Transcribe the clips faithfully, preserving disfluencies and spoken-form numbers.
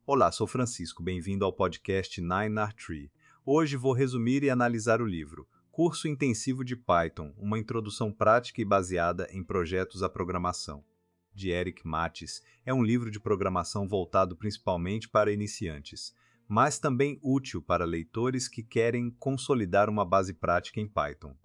Olá, sou Francisco, bem-vindo ao podcast Nine R Tree. Hoje vou resumir e analisar o livro Curso Intensivo de Python, uma introdução prática e baseada em projetos à programação, de Eric Mattes. É um livro de programação voltado principalmente para iniciantes, mas também útil para leitores que querem consolidar uma base prática em Python.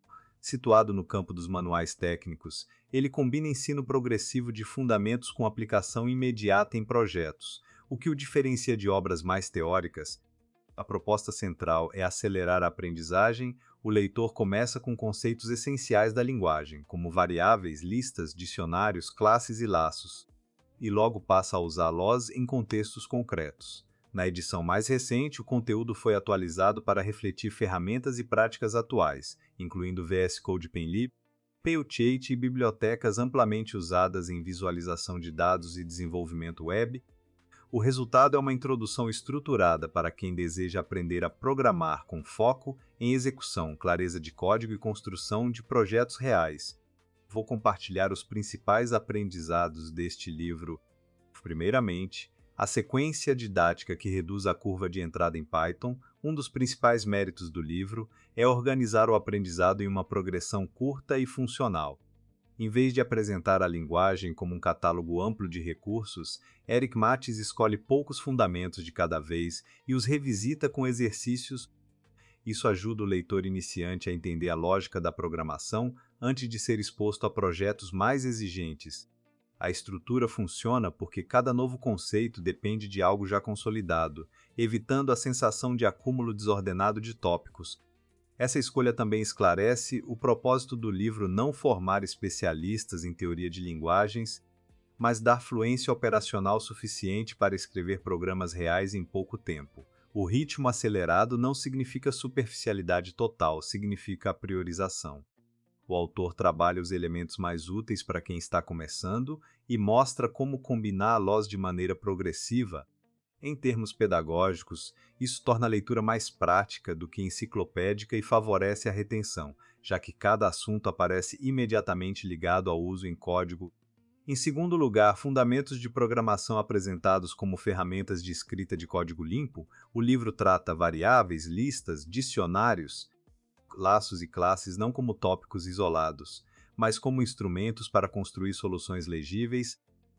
Situado no campo dos manuais técnicos, ele combina ensino progressivo de fundamentos com aplicação imediata em projetos, o que o diferencia de obras mais teóricas. A proposta central é acelerar a aprendizagem. O leitor começa com conceitos essenciais da linguagem, como variáveis, listas, dicionários, classes e laços, e logo passa a usá-los em contextos concretos. Na edição mais recente, o conteúdo foi atualizado para refletir ferramentas e práticas atuais, incluindo V S Code Penlib, Tailchait e bibliotecas amplamente usadas em visualização de dados e desenvolvimento web. O resultado é uma introdução estruturada para quem deseja aprender a programar com foco em execução, clareza de código e construção de projetos reais. Vou compartilhar os principais aprendizados deste livro. Primeiramente, a sequência didática que reduz a curva de entrada em Python. Um dos principais méritos do livro é organizar o aprendizado em uma progressão curta e funcional. Em vez de apresentar a linguagem como um catálogo amplo de recursos, Eric Mattes escolhe poucos fundamentos de cada vez e os revisita com exercícios. Isso ajuda o leitor iniciante a entender a lógica da programação antes de ser exposto a projetos mais exigentes. A estrutura funciona porque cada novo conceito depende de algo já consolidado, evitando a sensação de acúmulo desordenado de tópicos. Essa escolha também esclarece o propósito do livro não formar especialistas em teoria de linguagens, mas dar fluência operacional suficiente para escrever programas reais em pouco tempo. O ritmo acelerado não significa superficialidade total, significa a priorização. O autor trabalha os elementos mais úteis para quem está começando e mostra como combiná-los de maneira progressiva. Em termos pedagógicos, isso torna a leitura mais prática do que enciclopédica e favorece a retenção, já que cada assunto aparece imediatamente ligado ao uso em código. Em segundo lugar, fundamentos de programação apresentados como ferramentas de escrita de código limpo. O livro trata variáveis, listas, dicionários, laços e classes não como tópicos isolados, mas como instrumentos para construir soluções legíveis.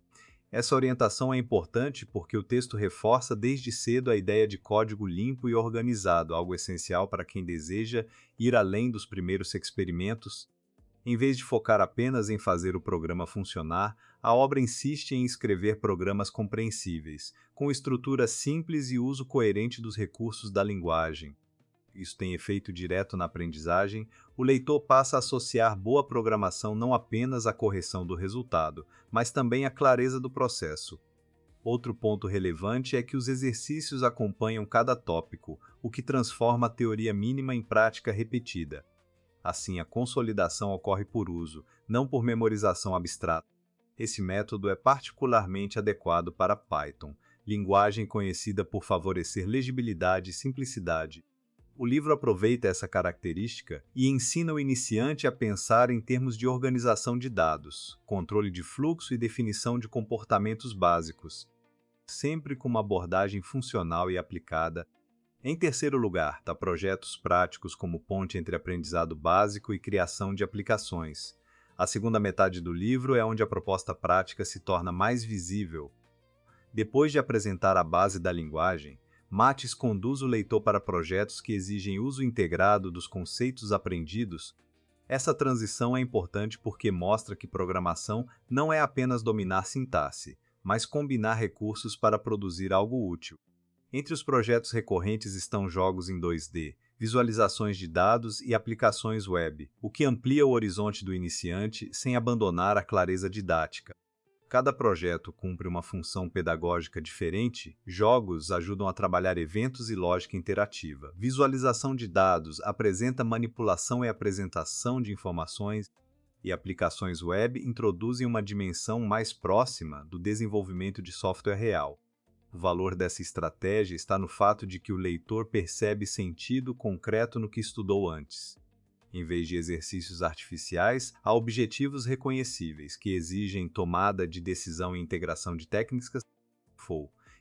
Essa orientação é importante porque o texto reforça desde cedo a ideia de código limpo e organizado, algo essencial para quem deseja ir além dos primeiros experimentos. Em vez de focar apenas em fazer o programa funcionar, a obra insiste em escrever programas compreensíveis, com estrutura simples e uso coerente dos recursos da linguagem. Isso tem efeito direto na aprendizagem. O leitor passa a associar boa programação não apenas à correção do resultado, mas também à clareza do processo. Outro ponto relevante é que os exercícios acompanham cada tópico, o que transforma a teoria mínima em prática repetida. Assim, a consolidação ocorre por uso, não por memorização abstrata. Esse método é particularmente adequado para Python, linguagem conhecida por favorecer legibilidade e simplicidade. O livro aproveita essa característica e ensina o iniciante a pensar em termos de organização de dados, controle de fluxo e definição de comportamentos básicos, sempre com uma abordagem funcional e aplicada. Em terceiro lugar, está projetos práticos como ponte entre aprendizado básico e criação de aplicações. A segunda metade do livro é onde a proposta prática se torna mais visível. Depois de apresentar a base da linguagem, Mattes conduz o leitor para projetos que exigem uso integrado dos conceitos aprendidos. Essa transição é importante porque mostra que programação não é apenas dominar sintaxe, mas combinar recursos para produzir algo útil. Entre os projetos recorrentes estão jogos em dois D, visualizações de dados e aplicações web, o que amplia o horizonte do iniciante sem abandonar a clareza didática. Cada projeto cumpre uma função pedagógica diferente. Jogos ajudam a trabalhar eventos e lógica interativa. Visualização de dados apresenta manipulação e apresentação de informações, e aplicações web introduzem uma dimensão mais próxima do desenvolvimento de software real. O valor dessa estratégia está no fato de que o leitor percebe sentido concreto no que estudou antes. Em vez de exercícios artificiais, há objetivos reconhecíveis que exigem tomada de decisão e integração de técnicas.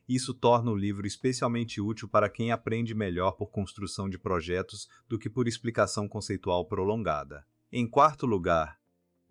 Isso torna o livro especialmente útil para quem aprende melhor por construção de projetos do que por explicação conceitual prolongada. Em quarto lugar,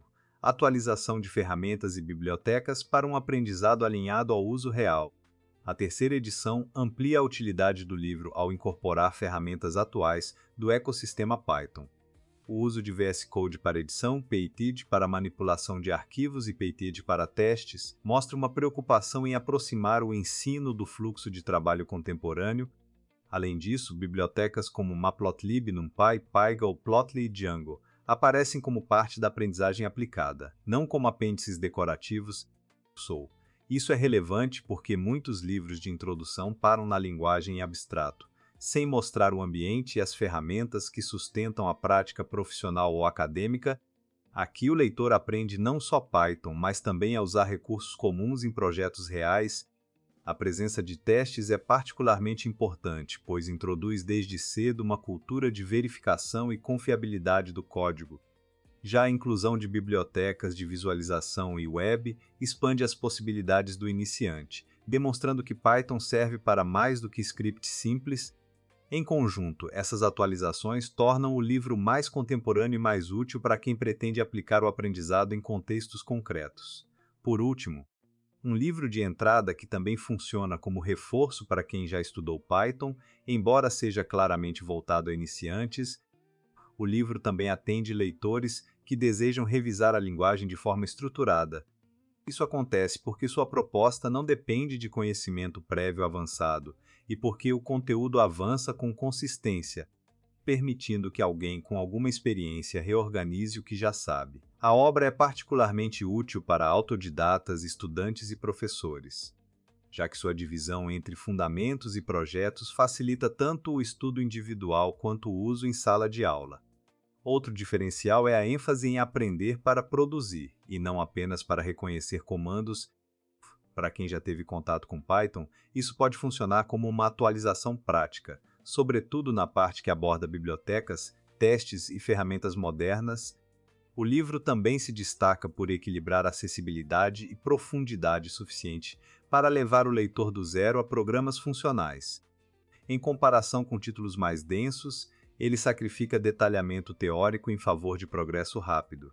atualização de ferramentas e bibliotecas para um aprendizado alinhado ao uso real. A terceira edição amplia a utilidade do livro ao incorporar ferramentas atuais do ecossistema Python. O uso de V S Code para edição, PyTid para manipulação de arquivos e PyTid para testes mostra uma preocupação em aproximar o ensino do fluxo de trabalho contemporâneo. Além disso, bibliotecas como Matplotlib, NumPy, Pygol, Plotly e Django aparecem como parte da aprendizagem aplicada, não como apêndices decorativos. Sou. Isso é relevante porque muitos livros de introdução param na linguagem em abstrato, sem mostrar o ambiente e as ferramentas que sustentam a prática profissional ou acadêmica. Aqui o leitor aprende não só Python, mas também a usar recursos comuns em projetos reais. A presença de testes é particularmente importante, pois introduz desde cedo uma cultura de verificação e confiabilidade do código. Já a inclusão de bibliotecas de visualização e web expande as possibilidades do iniciante, demonstrando que Python serve para mais do que scripts simples. Em conjunto, essas atualizações tornam o livro mais contemporâneo e mais útil para quem pretende aplicar o aprendizado em contextos concretos. Por último, um livro de entrada que também funciona como reforço para quem já estudou Python, embora seja claramente voltado a iniciantes. O livro também atende leitores que desejam revisar a linguagem de forma estruturada. Isso acontece porque sua proposta não depende de conhecimento prévio avançado e porque o conteúdo avança com consistência, permitindo que alguém com alguma experiência reorganize o que já sabe. A obra é particularmente útil para autodidatas, estudantes e professores, já que sua divisão entre fundamentos e projetos facilita tanto o estudo individual quanto o uso em sala de aula. Outro diferencial é a ênfase em aprender para produzir, e não apenas para reconhecer comandos. Para quem já teve contato com Python, isso pode funcionar como uma atualização prática, sobretudo na parte que aborda bibliotecas, testes e ferramentas modernas. O livro também se destaca por equilibrar acessibilidade e profundidade suficiente para levar o leitor do zero a programas funcionais. Em comparação com títulos mais densos, ele sacrifica detalhamento teórico em favor de progresso rápido.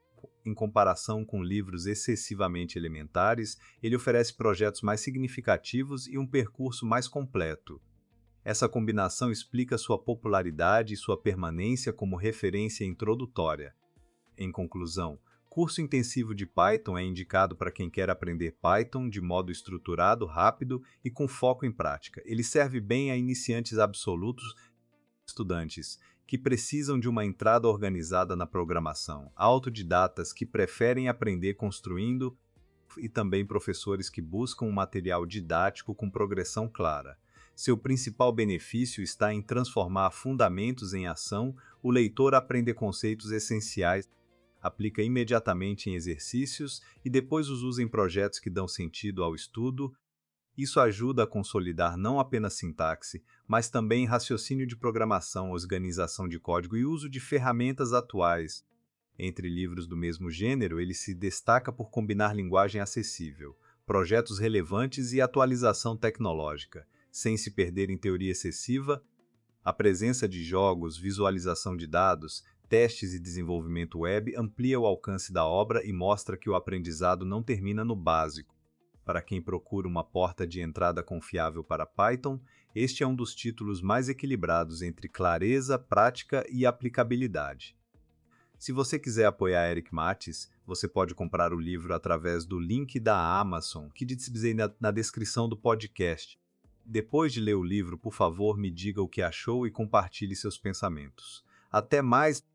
Em comparação com livros excessivamente elementares, ele oferece projetos mais significativos e um percurso mais completo. Essa combinação explica sua popularidade e sua permanência como referência introdutória. Em conclusão, curso intensivo de Python é indicado para quem quer aprender Python de modo estruturado, rápido e com foco em prática. Ele serve bem a iniciantes absolutos, estudantes que precisam de uma entrada organizada na programação, autodidatas que preferem aprender construindo e também professores que buscam um material didático com progressão clara. Seu principal benefício está em transformar fundamentos em ação. O leitor aprende conceitos essenciais, aplica imediatamente em exercícios e depois os usa em projetos que dão sentido ao estudo. Isso ajuda a consolidar não apenas sintaxe, mas também raciocínio de programação, organização de código e uso de ferramentas atuais. Entre livros do mesmo gênero, ele se destaca por combinar linguagem acessível, projetos relevantes e atualização tecnológica, sem se perder em teoria excessiva. A presença de jogos, visualização de dados, testes e desenvolvimento web amplia o alcance da obra e mostra que o aprendizado não termina no básico. Para quem procura uma porta de entrada confiável para Python, este é um dos títulos mais equilibrados entre clareza, prática e aplicabilidade. Se você quiser apoiar Eric Mattes, você pode comprar o livro através do link da Amazon, que disponibilizei na, na descrição do podcast. Depois de ler o livro, por favor, me diga o que achou e compartilhe seus pensamentos. Até mais!